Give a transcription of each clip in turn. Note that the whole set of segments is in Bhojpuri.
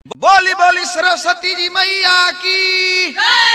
बोली बोली सरस्वती जी मैया की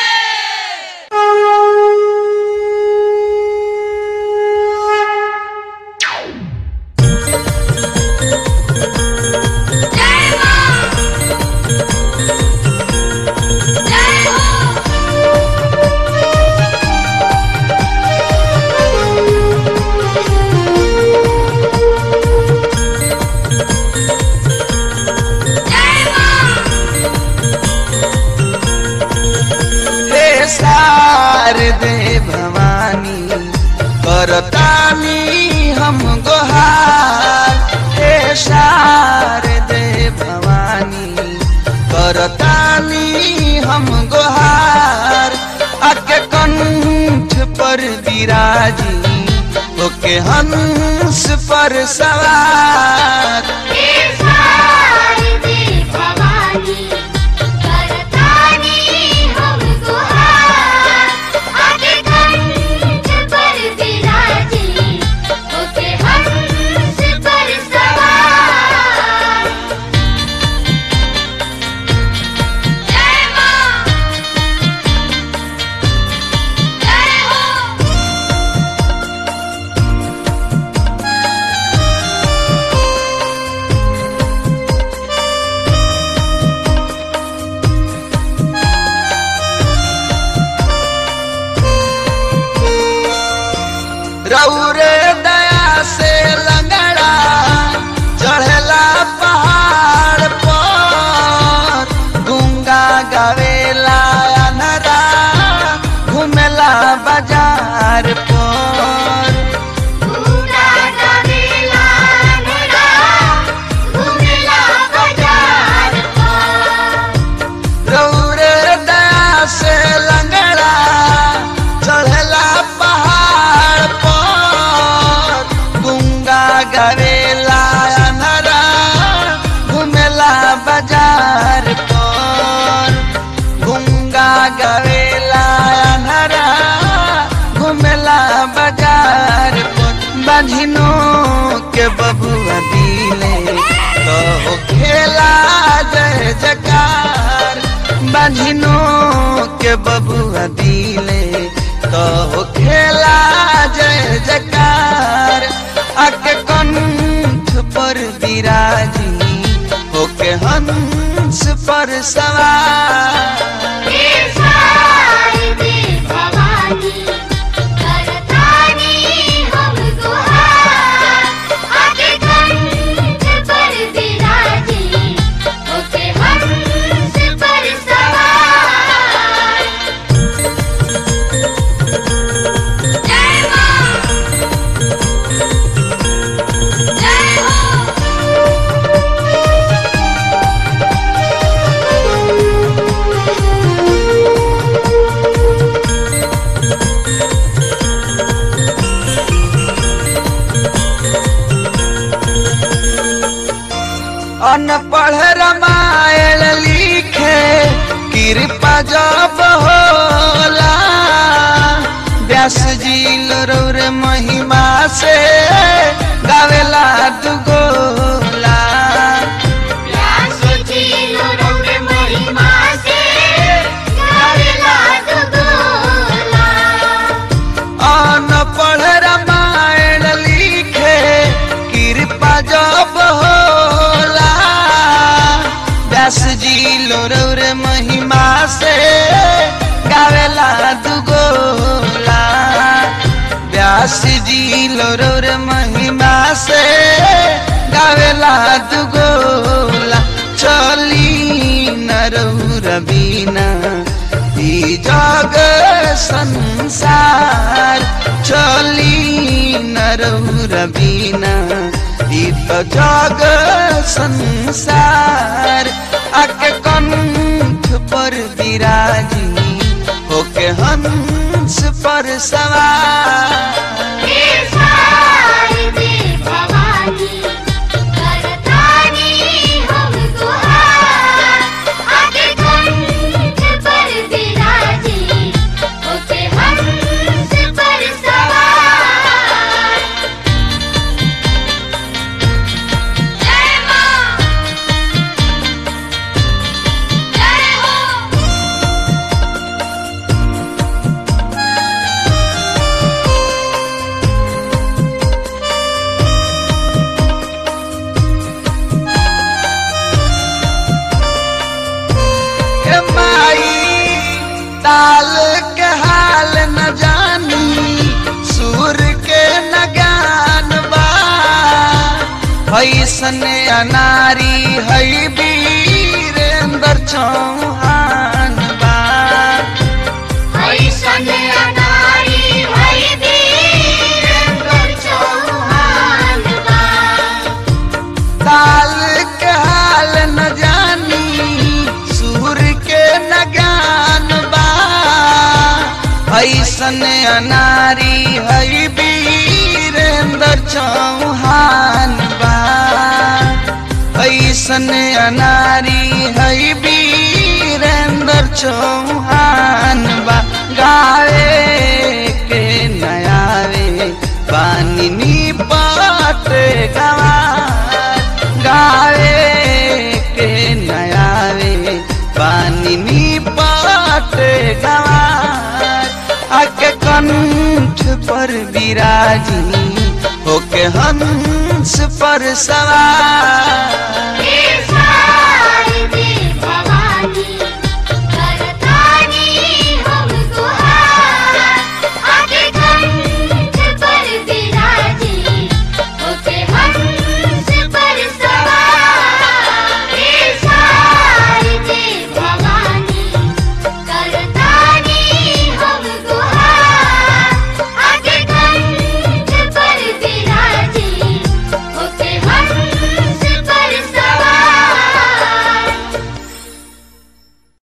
शारदे भवानी करतानी हम गोहार। हे शारदे भवानी करतानी हम गोहार। आके कंठ पर विराजी होके हंस पर सवार। हे शारदे भवानी रौरे दया से लंगड़ा चढ़ला पहाड़ पर। गूंगा गावेला अनरा घूमेला बाजार पर। गूंगा गावेला अनरा घूमेला बाजार पर। रौरे दया से लंगड़ा चढ़ला पहाड़ पर। गूंगा गावेला अनरा घूमेला बाजार पर। गूंगा गावेला अनरा घूमेला बाजार पर। बांझिनो के बबुआ दिले तो खेला जय जयकार। बांझिनो के बबुआ दिले तो खेला जय जयकार। आके कंठ पर विराजी होके हंस पर सवार। हे शारदे भवानी करतानी हम गोहार। आके कंठ पर विराजी होके हंस पर सवार। जय मां जय हो। अनपढ़ रामायण लिखे कृपा जब होला। व्यास जी रौर महिमा से गावेला दुगोला। व्यास जी रौर महिमा से गावेला दुगोला। अनपढ़ रामायण लिखे कृपा जब होला। व्यास जी रौर महिमा से गावेला दुगोला। व्यास जी रौर महिमा से गावेला दुगोला। चली न रौर बिना ई जग संसार। चली न रौर बिना ई तो जग संसार। आके कंठ पर विराजी होके हंस पर सवार। हे शारदे भवानी करतानी हम गोहार। आके कंठ पर विराजी होके हंस पर सवार। जय मां ऐसन अनारी है वीरेंद्र चौहान बा ऐसन अनारी है वीरेंद्र चौहान बा काल के हाल न जानी सूर के न ज्ञान बा ऐसन अनारी है वीरेंद्र चौहान बा ऐसन अनारी है वीरेंद्र चौहान बा गावे के नयावे पानी नी पाट गवार गावे के नयावे पानी नी पाट गवार आके कंठ पर विराजी होके हंस पर सवार